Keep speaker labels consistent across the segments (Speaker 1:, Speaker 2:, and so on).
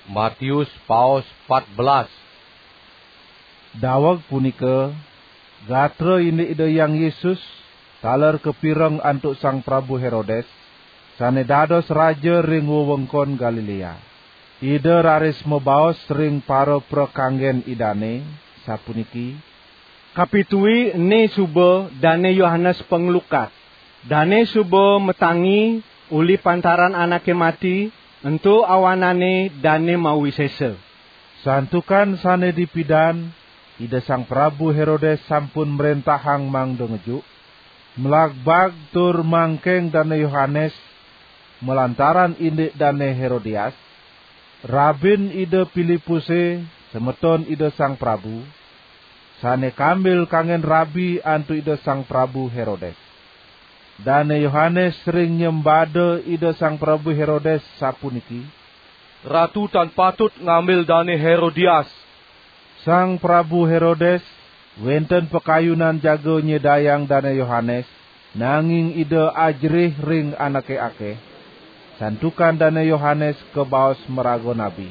Speaker 1: Matius paus 14.
Speaker 2: Dawag punika, gatra ini ide yang Yesus, taler kepireng antuk Sang Prabu Herodes, sane dados raja ring wewengkon Galilea. Ide raris mebaos ring para prekanggen idane, sapuniki,
Speaker 3: kapitui ne suba dane Yohanes Penglukat. Dane suba metangi uli pantaran anake mati, entu awanane dane mawi sese.
Speaker 2: Santukan sane dipidan, ide Sang Prabu Herodes sampun merentahang mang dengejuk, melagbag tur mangkeng dane Yohanes, melantaran indik dane Herodias, rabin ide Filipuse, semeton ide Sang Prabu, sane kambil kangen rabi antu ide Sang Prabu Herodes. Dane Yohanes sering nyembade ide Sang Prabu Herodes sapuniki,
Speaker 1: Ratu tan patut ngambil dane Herodias.
Speaker 2: Sang Prabu Herodes wenten pekayunan jago nyedayang dane Yohanes, nanging ide ajrih ring anake ake. Santukan dane Yohanes kebaos merago nabi.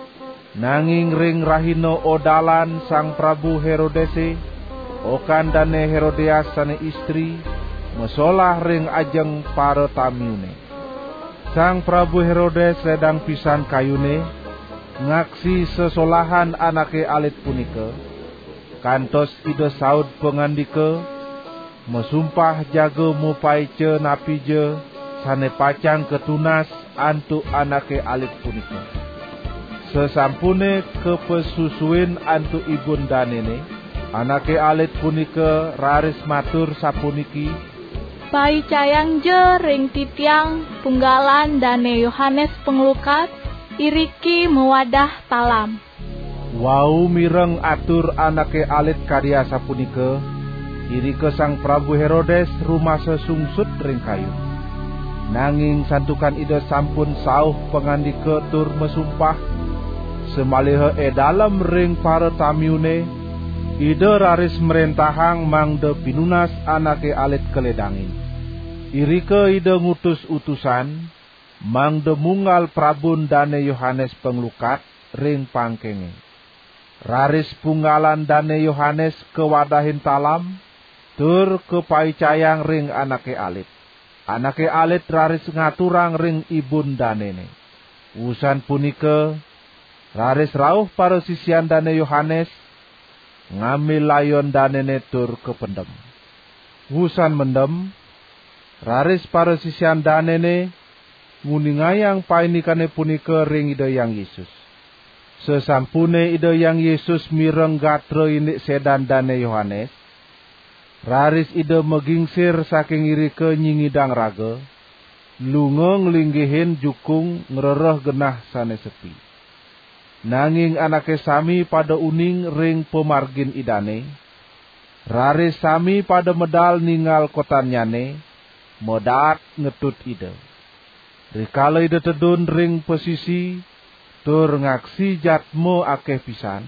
Speaker 2: Nanging ring rahino odalan Sang Prabu Herodese, okan dane Herodias sane istri, mesolah ring ajeng para tamiune. Sang Prabu Herodes sedang pisan kayune, ngaksi sesolahan anake alit punika, kantos ide saud pengandika, mesumpah jago mupai ce napi je, sane pacang ketunas antuk anake alit punika. Sesampune kepesusuin antuk ibun danene, anake alit punika raris matur sapuniki,
Speaker 4: pai cayang je ring titiang punggalan dane Yohanes Penglukat, iriki mewadah talam.
Speaker 2: Wau mireng atur anake alit karya sapunika, irike Sang Prabu Herodes rumah sesungsut ring kayu. Nanging santukan ide sampun sauh pengandika tur mesumpah, semaliha dalam ring para tamiune, ide raris merentahang mangde pinunas anake alit keledangin. Irike ide ngutus utusan, mangde munggal prabun dane Yohanes Penglukat ring pangkenge. Raris punggalan dane Yohanes kewadahin talam, tur kepaicayang ring anake alit. Anake alit raris ngaturang ring ibun danene. Usan punika, raris rauh para sisian dane Yohanes, ngambil layon danene tur kependem. Usan mendem, raris para sisian danene, nguningayang painikane punika ring ide yang Yesus. Sesampune ide yang Yesus mireng gatre indik sedan dane Yohanes, raris ide megingsir saking irike nyingidang raga, lunga nglinggihin jukung ngrereh genah sane sepi. Nanging anake sami pada uning ring pemargin idane, raris sami pada medal ningal kotanyane, modat ngetut ide. Rikala ide tedun ring pesisi, tur ngaksi jatmo akeh pisan,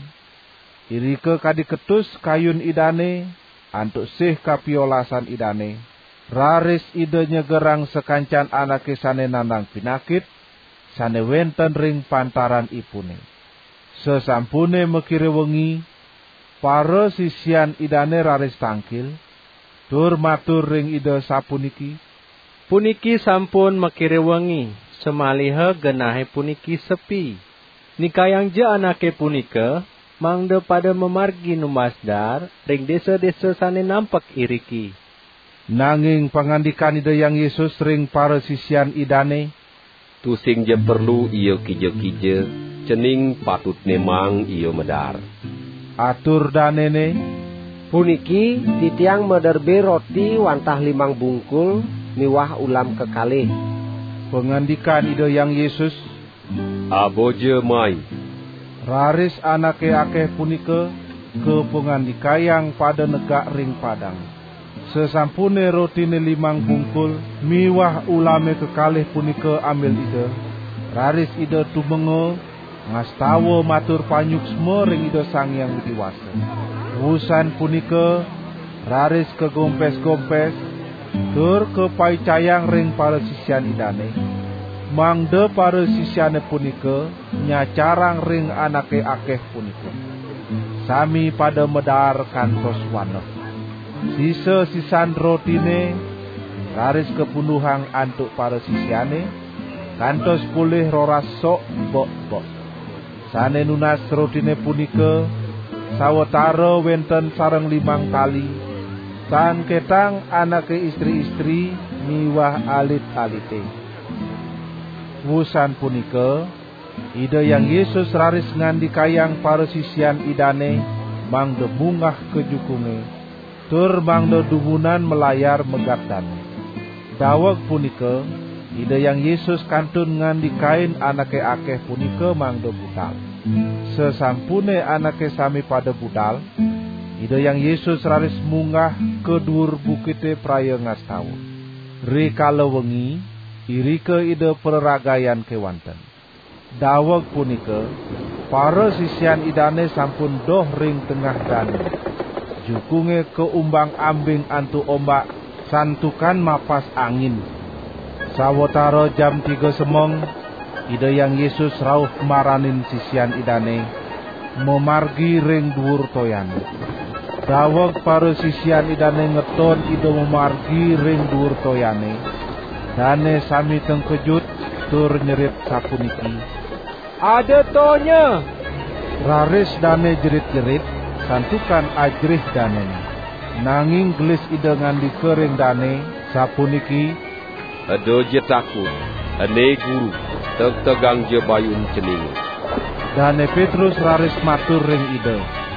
Speaker 2: irike kadiketus kayun idane, antuk sih kapiolasan idane, raris ide nyegerang sekancan anake sane nandang pinakit, sane wenten ring pantaran ipune. Sesampune mekire wengi, para sisian idane raris tangkil, tur matur ring ide sapuniki,
Speaker 3: Puniki sampun mekire wengi, semaliha genahe puniki sepi. Nikayang je anake punika, mangde pada memargi numasdar, ring desa-desa sane nampak iriki.
Speaker 2: Nanging pangandikan ide yang Yesus ring para sisian idane,
Speaker 5: tusing je perlu iyo kije-kije, cening patut nemang iyo medar.
Speaker 2: Atur danene,
Speaker 6: puniki titiang mederbe roti wantah 5 bungkul, miwah ulam kekalih.
Speaker 2: Pengandikan ide yang Yesus,
Speaker 5: aboje mai.
Speaker 2: Raris anake akeh punika ke pengandikayang pada negak ring padang. Sesampune rotine 5 bungkul, miwah ulame kekalih punika ambil ide. Raris ide tumengo, ngastawa matur panyuksma ring ide Sang Hyang Widiwasa. Usan punika, raris kegompes-gompes, tur kepaicayang ring para sisian idane, mangde para sisyane punika nyacarang ring anake akeh punika. Sami pada medar kantos waneh. Sisa-sisan rotine raris kepunduhang antuk para sisyane, kantos pulih roras sok bok-bok. Sane nunas rotine punika sawetara wenten sareng 5 kali, tan ketang anake istri-istri miwah alit-alite. Wusan punika Ida yang Yesus raris ngandikayang para sisyan idane mangde bungah kejukunge, tur mangde dumunan melayar megatane. Daweg punika Ida yang Yesus kantun ngandikain anake akeh punika mangde budal. Sesampune anake sami pada budal, Ida yang Yesus raris munggah ke dhuwur bukite praya ngastaun. Rikala wengi irike Ida peragayan kewanten. Daweg punika para sisyan idane sampun doh ring tengah danau. Jukunge keumbang ambing antu ombak santukan mapas angin. Sawetara jam 3 semong Ida yang Yesus rauh maranin sisyan idane memargi ring dhuwur toyane. Daweg para sisyan idane ngeton Ida memargi ring dhuwur toyane. Dane sami tengkejut tur nyerit sapuniki, "Ada tonya!" Raris dane jerit-jerit, santukan ajrih dane. Nanging gelis Ida ngandika ring dane sapuniki,
Speaker 5: "Ado je takut, ane guru, tegang je bayun cening."
Speaker 2: Dane Petrus raris matur ring Ida,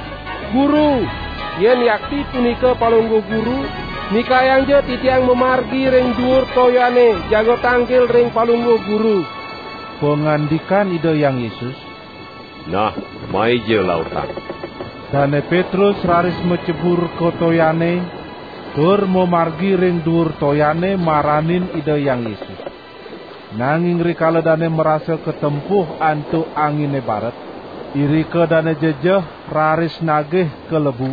Speaker 7: "Guru, yen yakti punika palungguh guru, nikayang je titiang memargi ring dhuwur toyane, jago tangkil ring palungguh guru."
Speaker 2: Pengandikan Ida yang Yesus,
Speaker 5: "Nah, mai je lautan."
Speaker 2: Dane Petrus raris mecebur ke toyane, tur memargi ring dhuwur toyane maranin Ida yang Yesus. Nanging rikala dane merasa ketempuh antuk angine baret, irike dane jejeh raris nagih ke lebu,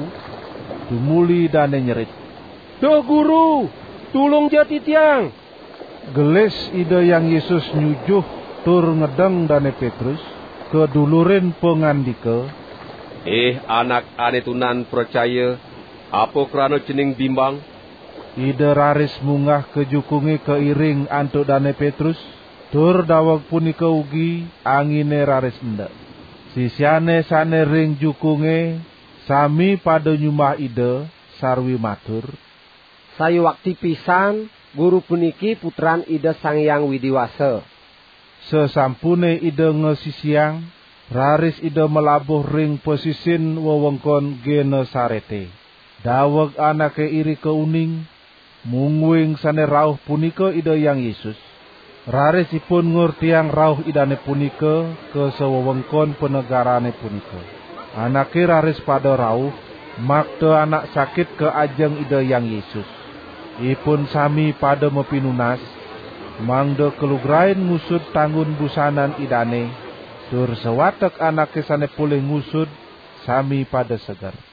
Speaker 2: dumuli dane nyerit,
Speaker 7: "Duh guru, tulung je titiang."
Speaker 2: Gelis Ida yang Yesus nyujuh tur ngedeng dane Petrus kedulurin pengandika,
Speaker 5: anak ane tunan percaya, apa krana cening bimbang?"
Speaker 2: Ida raris munggah kejukunge keiring antuk dane Petrus, tur daweg punika ugi angine raris endek. Sisyane sane ring jukunge sami pada nyumbah Ida sarwi matur,
Speaker 6: "Sayu wakti pisan guru puniki putran Ida Sang Hyang Widiwasa."
Speaker 2: Sesampune Ida ngesisiang, raris Ida melabuh ring pesisin wewengkon Genesarete. Daweg anake iri keuning, mungwing sane rauh punika Ida yang Yesus. Rarisipun ngurtiang rauh idane punika ke sewewengkon penegarane punika. Anake raris pada rauh, makta anak sakit ke ajeng Ida yang Yesus. Ipun sami pada mepinunas, mangde kelugrain ngusud tanggun busanan idane, tur sewatek anake sane pulih ngusud sami pada seger.